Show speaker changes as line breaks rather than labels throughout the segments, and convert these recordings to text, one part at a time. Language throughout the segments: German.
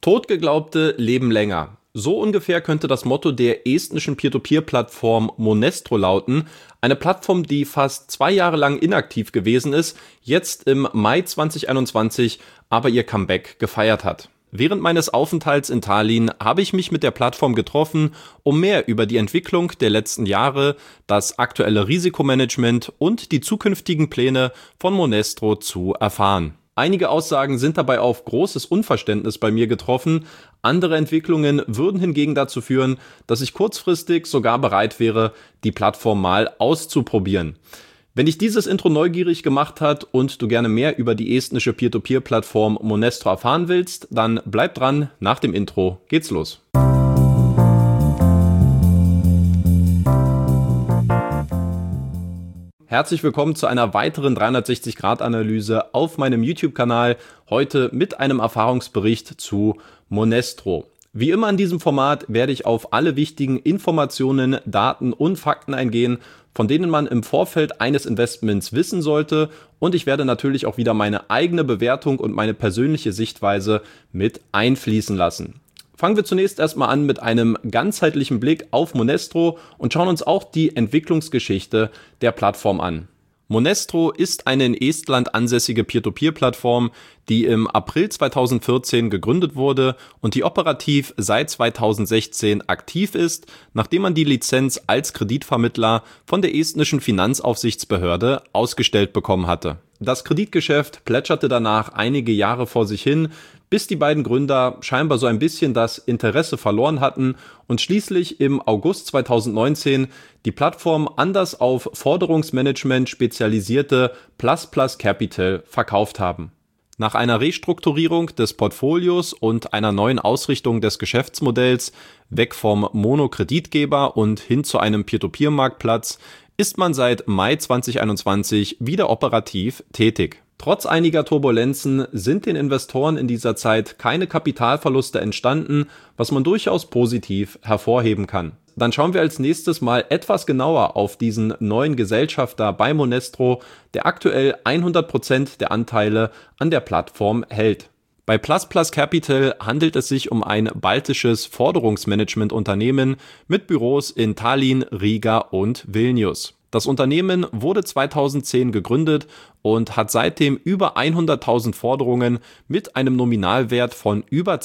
Totgeglaubte leben länger. So ungefähr könnte das Motto der estnischen Peer-to-Peer-Plattform Monestro lauten. Eine Plattform, die fast 2 Jahre lang inaktiv gewesen ist, jetzt im Mai 2021 aber ihr Comeback gefeiert hat. Während meines Aufenthalts in Tallinn habe ich mich mit der Plattform getroffen, um mehr über die Entwicklung der letzten Jahre, das aktuelle Risikomanagement und die zukünftigen Pläne von Monestro zu erfahren. Einige Aussagen sind dabei auf großes Unverständnis bei mir getroffen, andere Entwicklungen würden hingegen dazu führen, dass ich kurzfristig sogar bereit wäre, die Plattform mal auszuprobieren. Wenn dich dieses Intro neugierig gemacht hat und du gerne mehr über die estnische Peer-to-Peer-Plattform Monestro erfahren willst, dann bleib dran, nach dem Intro geht's los. Herzlich willkommen zu einer weiteren 360-Grad-Analyse auf meinem YouTube-Kanal, heute mit einem Erfahrungsbericht zu Monestro. Wie immer in diesem Format werde ich auf alle wichtigen Informationen, Daten und Fakten eingehen, von denen man im Vorfeld eines Investments wissen sollte, und ich werde natürlich auch wieder meine eigene Bewertung und meine persönliche Sichtweise mit einfließen lassen. Fangen wir zunächst erstmal an mit einem ganzheitlichen Blick auf Monestro und schauen uns auch die Entwicklungsgeschichte der Plattform an. Monestro ist eine in Estland ansässige Peer-to-Peer-Plattform, die im April 2014 gegründet wurde und die operativ seit 2016 aktiv ist, nachdem man die Lizenz als Kreditvermittler von der estnischen Finanzaufsichtsbehörde ausgestellt bekommen hatte. Das Kreditgeschäft plätscherte danach einige Jahre vor sich hin, bis die beiden Gründer scheinbar so ein bisschen das Interesse verloren hatten und schließlich im August 2019 die Plattform an das auf Forderungsmanagement spezialisierte Plus Plus Capital verkauft haben. Nach einer Restrukturierung des Portfolios und einer neuen Ausrichtung des Geschäftsmodells weg vom Monokreditgeber und hin zu einem Peer-to-Peer-Marktplatz ist man seit Mai 2021 wieder operativ tätig. Trotz einiger Turbulenzen sind den Investoren in dieser Zeit keine Kapitalverluste entstanden, was man durchaus positiv hervorheben kann. Dann schauen wir als nächstes mal etwas genauer auf diesen neuen Gesellschafter bei Monestro, der aktuell 100% der Anteile an der Plattform hält. Bei Plus Plus Capital handelt es sich um ein baltisches Forderungsmanagement-Unternehmen mit Büros in Tallinn, Riga und Vilnius. Das Unternehmen wurde 2010 gegründet und hat seitdem über 100.000 Forderungen mit einem Nominalwert von über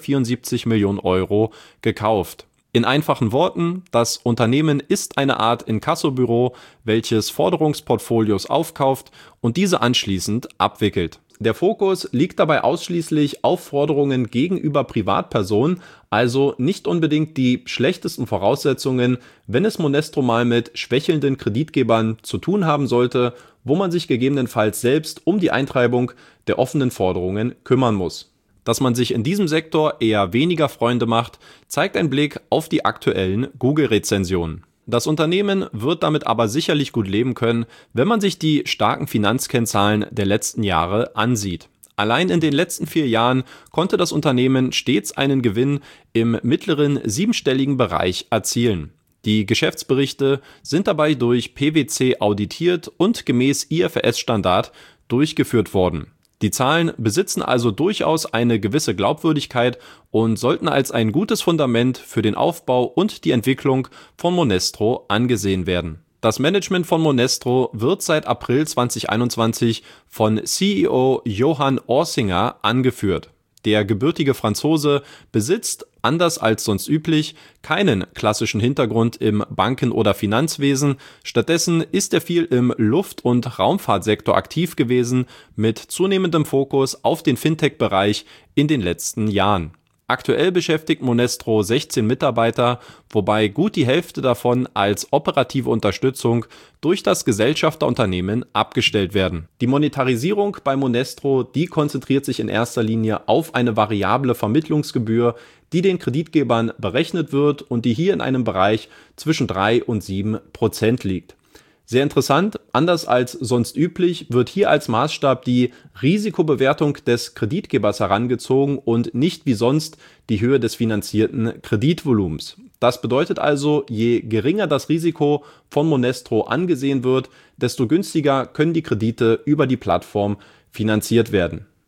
274 Millionen Euro gekauft. In einfachen Worten, das Unternehmen ist eine Art Inkassobüro, welches Forderungsportfolios aufkauft und diese anschließend abwickelt. Der Fokus liegt dabei ausschließlich auf Forderungen gegenüber Privatpersonen, also nicht unbedingt die schlechtesten Voraussetzungen, wenn es Monestro mal mit schwächelnden Kreditgebern zu tun haben sollte, wo man sich gegebenenfalls selbst um die Eintreibung der offenen Forderungen kümmern muss. Dass man sich in diesem Sektor eher weniger Freunde macht, zeigt ein Blick auf die aktuellen Google-Rezensionen. Das Unternehmen wird damit aber sicherlich gut leben können, wenn man sich die starken Finanzkennzahlen der letzten Jahre ansieht. Allein in den letzten 4 Jahren konnte das Unternehmen stets einen Gewinn im mittleren 7-stelligen Bereich erzielen. Die Geschäftsberichte sind dabei durch PwC auditiert und gemäß IFRS-Standard durchgeführt worden. Die Zahlen besitzen also durchaus eine gewisse Glaubwürdigkeit und sollten als ein gutes Fundament für den Aufbau und die Entwicklung von Monestro angesehen werden. Das Management von Monestro wird seit April 2021 von CEO Johan Orsinger angeführt. Der gebürtige Franzose besitzt, anders als sonst üblich, keinen klassischen Hintergrund im Banken- oder Finanzwesen. Stattdessen ist er viel im Luft- und Raumfahrtsektor aktiv gewesen, mit zunehmendem Fokus auf den Fintech-Bereich in den letzten Jahren. Aktuell beschäftigt Monestro 16 Mitarbeiter, wobei gut die Hälfte davon als operative Unterstützung durch das Gesellschafterunternehmen abgestellt werden. Die Monetarisierung bei Monestro, die konzentriert sich in erster Linie auf eine variable Vermittlungsgebühr, die den Kreditgebern berechnet wird und die hier in einem Bereich zwischen 3 und 7% liegt. Sehr interessant, anders als sonst üblich, wird hier als Maßstab die Risikobewertung des Kreditgebers herangezogen und nicht wie sonst die Höhe des finanzierten Kreditvolumens. Das bedeutet also, je geringer das Risiko von Monestro angesehen wird, desto günstiger können die Kredite über die Plattform finanziert werden.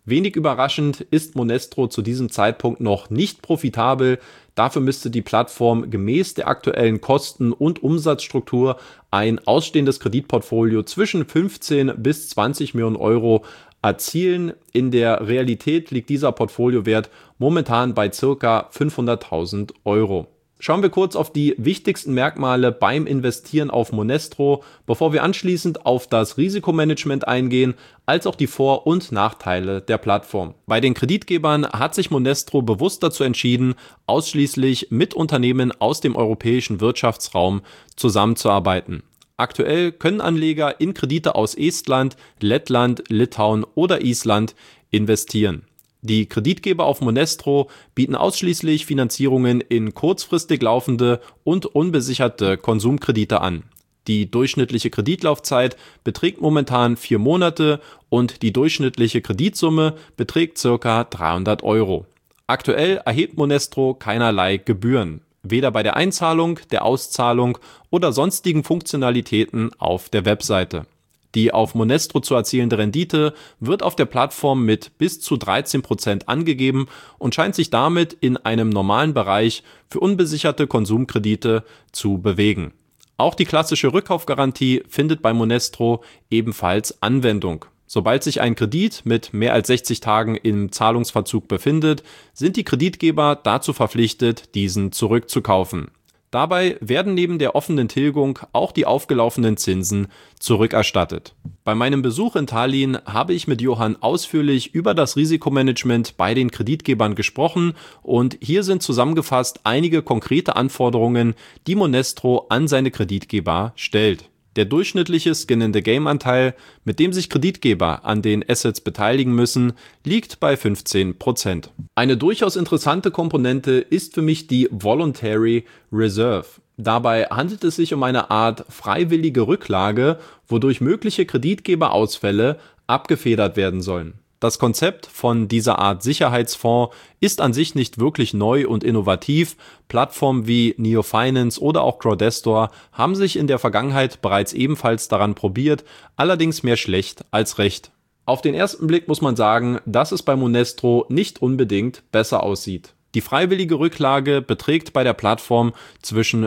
Wenig überraschend ist Monestro zu diesem Zeitpunkt noch nicht profitabel. Dafür müsste die Plattform gemäß der aktuellen Kosten- und Umsatzstruktur ein ausstehendes Kreditportfolio zwischen 15 bis 20 Millionen Euro erzielen. In der Realität liegt dieser Portfoliowert momentan bei ca. 500.000 Euro. Schauen wir kurz auf die wichtigsten Merkmale beim Investieren auf Monestro, bevor wir anschließend auf das Risikomanagement eingehen, als auch die Vor- und Nachteile der Plattform. Bei den Kreditgebern hat sich Monestro bewusst dazu entschieden, ausschließlich mit Unternehmen aus dem europäischen Wirtschaftsraum zusammenzuarbeiten. Aktuell können Anleger in Kredite aus Estland, Lettland, Litauen oder Island investieren. Die Kreditgeber auf Monestro bieten ausschließlich Finanzierungen in kurzfristig laufende und unbesicherte Konsumkredite an. Die durchschnittliche Kreditlaufzeit beträgt momentan 4 Monate und die durchschnittliche Kreditsumme beträgt ca. 300 Euro. Aktuell erhebt Monestro keinerlei Gebühren, weder bei der Einzahlung, der Auszahlung oder sonstigen Funktionalitäten auf der Webseite. Die auf Monestro zu erzielende Rendite wird auf der Plattform mit bis zu 13% angegeben und scheint sich damit in einem normalen Bereich für unbesicherte Konsumkredite zu bewegen. Auch die klassische Rückkaufgarantie findet bei Monestro ebenfalls Anwendung. Sobald sich ein Kredit mit mehr als 60 Tagen im Zahlungsverzug befindet, sind die Kreditgeber dazu verpflichtet, diesen zurückzukaufen. Dabei werden neben der offenen Tilgung auch die aufgelaufenen Zinsen zurückerstattet. Bei meinem Besuch in Tallinn habe ich mit Johann ausführlich über das Risikomanagement bei den Kreditgebern gesprochen und hier sind zusammengefasst einige konkrete Anforderungen, die Monestro an seine Kreditgeber stellt. Der durchschnittliche Skin-in-the-Game-Anteil, mit dem sich Kreditgeber an den Assets beteiligen müssen, liegt bei 15%. Eine durchaus interessante Komponente ist für mich die Voluntary Reserve. Dabei handelt es sich um eine Art freiwillige Rücklage, wodurch mögliche Kreditgeberausfälle abgefedert werden sollen. Das Konzept von dieser Art Sicherheitsfonds ist an sich nicht wirklich neu und innovativ. Plattformen wie Neo Finance oder auch Crowdestor haben sich in der Vergangenheit bereits ebenfalls daran probiert, allerdings mehr schlecht als recht. Auf den ersten Blick muss man sagen, dass es bei Monestro nicht unbedingt besser aussieht. Die freiwillige Rücklage beträgt bei der Plattform zwischen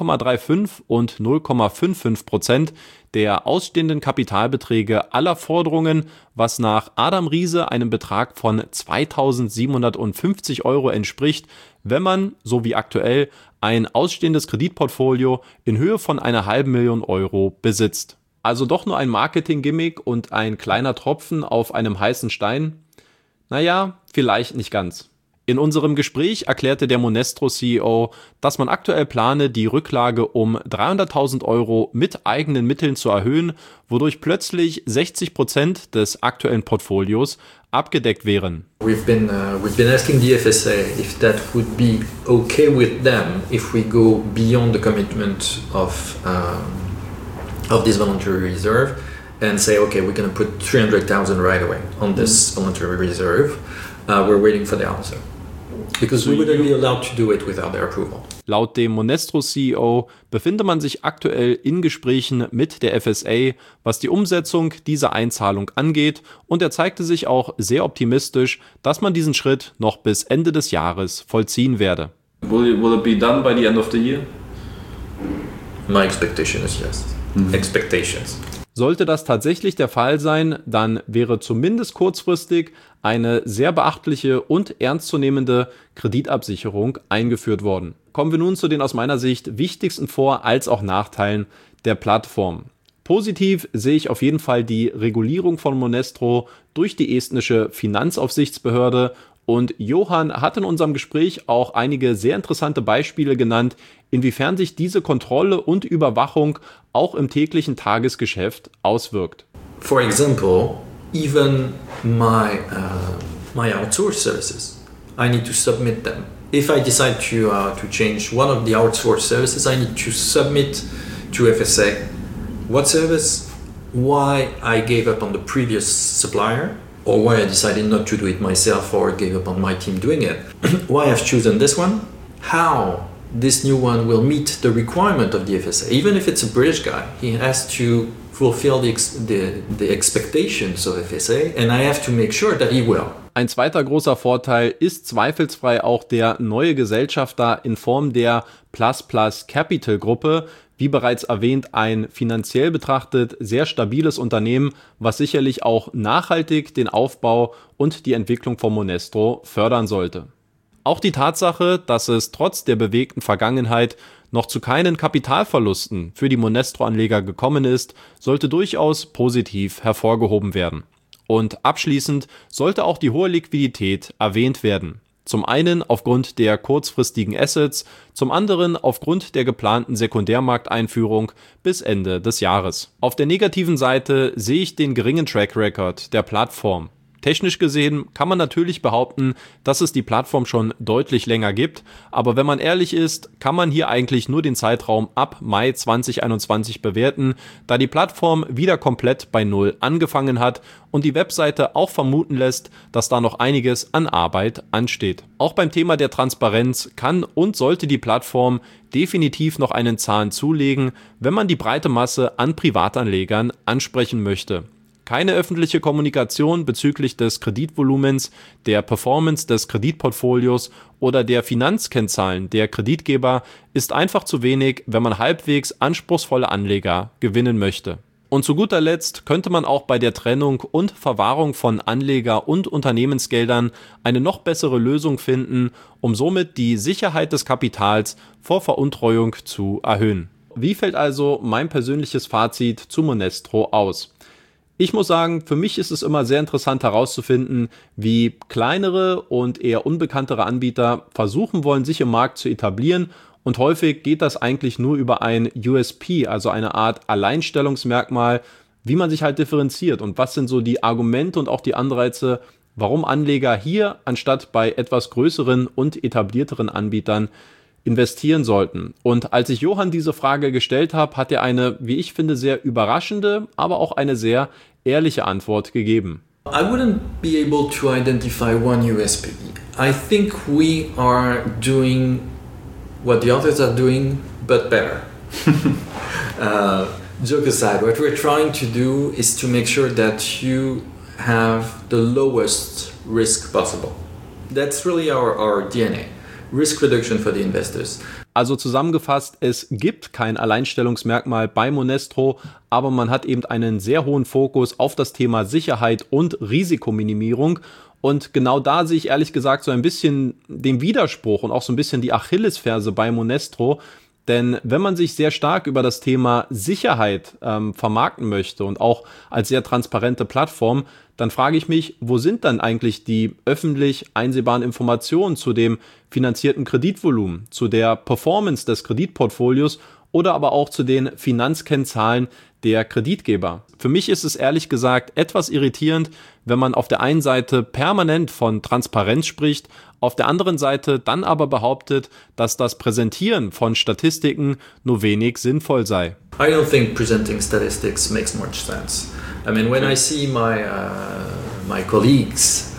0,35 und 0,55% der ausstehenden Kapitalbeträge aller Forderungen, was nach Adam Riese einem Betrag von 2.750 Euro entspricht, wenn man, so wie aktuell, ein ausstehendes Kreditportfolio in Höhe von 500.000 Euro besitzt. Also doch nur ein Marketing-Gimmick und ein kleiner Tropfen auf einem heißen Stein? Naja, vielleicht nicht ganz. In unserem Gespräch erklärte der Monestro-CEO, dass man aktuell plane, die Rücklage um 300.000 Euro mit eigenen Mitteln zu erhöhen, wodurch plötzlich 60% des aktuellen Portfolios abgedeckt wären.
We've been asking the FSA if that would be okay with them if we go beyond the commitment of this voluntary reserve and say, okay, we're going to put 300,000 right away on this voluntary reserve. We're waiting for the answer. Because we wouldn't be allowed to do it without their approval.
Laut dem Monestro-CEO befinde man sich aktuell in Gesprächen mit der FSA, was die Umsetzung dieser Einzahlung angeht, und er zeigte sich auch sehr optimistisch, dass man diesen Schritt noch bis Ende des Jahres vollziehen werde.
Will it be done by the end of the year?
My expectation is yes. Expectations.
Sollte das tatsächlich der Fall sein, dann wäre zumindest kurzfristig eine sehr beachtliche und ernstzunehmende Kreditabsicherung eingeführt worden. Kommen wir nun zu den aus meiner Sicht wichtigsten Vor- als auch Nachteilen der Plattform. Positiv sehe ich auf jeden Fall die Regulierung von Monestro durch die estnische Finanzaufsichtsbehörde, und Johann hat in unserem Gespräch auch einige sehr interessante Beispiele genannt, inwiefern sich diese Kontrolle und Überwachung auch im täglichen Tagesgeschäft auswirkt.
For example, even my outsourced services, I need to submit them. If I decide to change one of the outsourced services, I need to submit to FSA what service, why I gave up on the previous supplier, or why I decided not to do it myself or gave up on my team doing it, why I've chosen this one, how this new one will meet the requirement of the FSA. Even if it's a British guy, he has to fulfill the expectations of FSA, and I have to make sure that he will.
Ein zweiter großer Vorteil ist zweifelsfrei auch der neue Gesellschafter in Form der Plus Plus Capital Gruppe. Wie bereits erwähnt, ein finanziell betrachtet sehr stabiles Unternehmen, was sicherlich auch nachhaltig den Aufbau und die Entwicklung von Monestro fördern sollte. Auch die Tatsache, dass es trotz der bewegten Vergangenheit noch zu keinen Kapitalverlusten für die Monestro-Anleger gekommen ist, sollte durchaus positiv hervorgehoben werden. Und abschließend sollte auch die hohe Liquidität erwähnt werden. Zum einen aufgrund der kurzfristigen Assets, zum anderen aufgrund der geplanten Sekundärmarkteinführung bis Ende des Jahres. Auf der negativen Seite sehe ich den geringen Track Record der Plattform. Technisch gesehen kann man natürlich behaupten, dass es die Plattform schon deutlich länger gibt, aber wenn man ehrlich ist, kann man hier eigentlich nur den Zeitraum ab Mai 2021 bewerten, da die Plattform wieder komplett bei Null angefangen hat und die Webseite auch vermuten lässt, dass da noch einiges an Arbeit ansteht. Auch beim Thema der Transparenz kann und sollte die Plattform definitiv noch einen Zahn zulegen, wenn man die breite Masse an Privatanlegern ansprechen möchte. Keine öffentliche Kommunikation bezüglich des Kreditvolumens, der Performance des Kreditportfolios oder der Finanzkennzahlen der Kreditgeber ist einfach zu wenig, wenn man halbwegs anspruchsvolle Anleger gewinnen möchte. Und zu guter Letzt könnte man auch bei der Trennung und Verwahrung von Anleger- und Unternehmensgeldern eine noch bessere Lösung finden, um somit die Sicherheit des Kapitals vor Veruntreuung zu erhöhen. Wie fällt also mein persönliches Fazit zu Monestro aus? Ich muss sagen, für mich ist es immer sehr interessant herauszufinden, wie kleinere und eher unbekanntere Anbieter versuchen wollen, sich im Markt zu etablieren, und häufig geht das eigentlich nur über ein USP, also eine Art Alleinstellungsmerkmal, wie man sich halt differenziert und was sind so die Argumente und auch die Anreize, warum Anleger hier anstatt bei etwas größeren und etablierteren Anbietern investieren sollten. Und als ich Johann diese Frage gestellt habe, hat er eine, wie ich finde, sehr überraschende, aber auch eine sehr ehrliche Antwort gegeben.
I wouldn't be able to identify one USP. I think we are doing what the others are doing, but better. Joke aside, what we're trying to do is to make sure that you have the lowest risk possible. That's really our DNA. Risk reduction for the investors.
Also zusammengefasst, es gibt kein Alleinstellungsmerkmal bei Monestro, aber man hat eben einen sehr hohen Fokus auf das Thema Sicherheit und Risikominimierung. Und genau da sehe ich ehrlich gesagt so ein bisschen den Widerspruch und auch so ein bisschen die Achillesferse bei Monestro. Denn wenn man sich sehr stark über das Thema Sicherheit vermarkten möchte und auch als sehr transparente Plattform, dann frage ich mich, wo sind dann eigentlich die öffentlich einsehbaren Informationen zu dem finanzierten Kreditvolumen, zu der Performance des Kreditportfolios oder aber auch zu den Finanzkennzahlen der Kreditgeber? Für mich ist es ehrlich gesagt etwas irritierend, wenn man auf der einen Seite permanent von Transparenz spricht, auf der anderen Seite dann aber behauptet, dass das Präsentieren von Statistiken nur wenig sinnvoll sei.
I don't think presenting statistics makes much sense. I mean, when I see my colleagues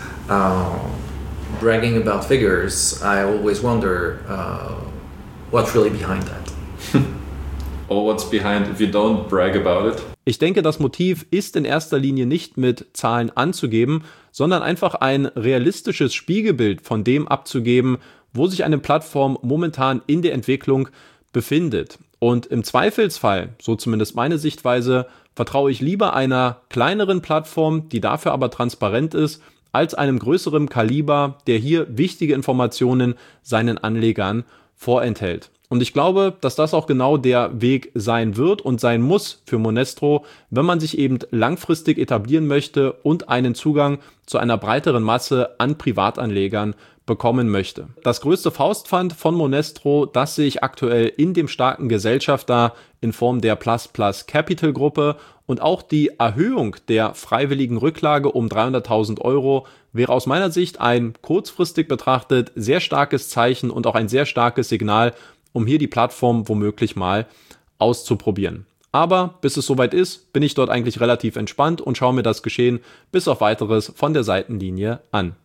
bragging about figures, I always wonder what's really behind that.
Or what's behind if you don't brag about it?
Ich denke, das Motiv ist in erster Linie nicht mit Zahlen anzugeben, sondern einfach ein realistisches Spiegelbild von dem abzugeben, wo sich eine Plattform momentan in der Entwicklung befindet. Und im Zweifelsfall, so zumindest meine Sichtweise, vertraue ich lieber einer kleineren Plattform, die dafür aber transparent ist, als einem größeren Kaliber, der hier wichtige Informationen seinen Anlegern vorenthält. Und ich glaube, dass das auch genau der Weg sein wird und sein muss für Monestro, wenn man sich eben langfristig etablieren möchte und einen Zugang zu einer breiteren Masse an Privatanlegern bekommen möchte. Das größte Faustpfand von Monestro, das sehe ich aktuell in dem starken Gesellschafter in Form der Plus Plus Capital Gruppe, und auch die Erhöhung der freiwilligen Rücklage um 300.000 Euro wäre aus meiner Sicht ein kurzfristig betrachtet sehr starkes Zeichen und auch ein sehr starkes Signal, um hier die Plattform womöglich mal auszuprobieren. Aber bis es soweit ist, bin ich dort eigentlich relativ entspannt und schaue mir das Geschehen bis auf Weiteres von der Seitenlinie an.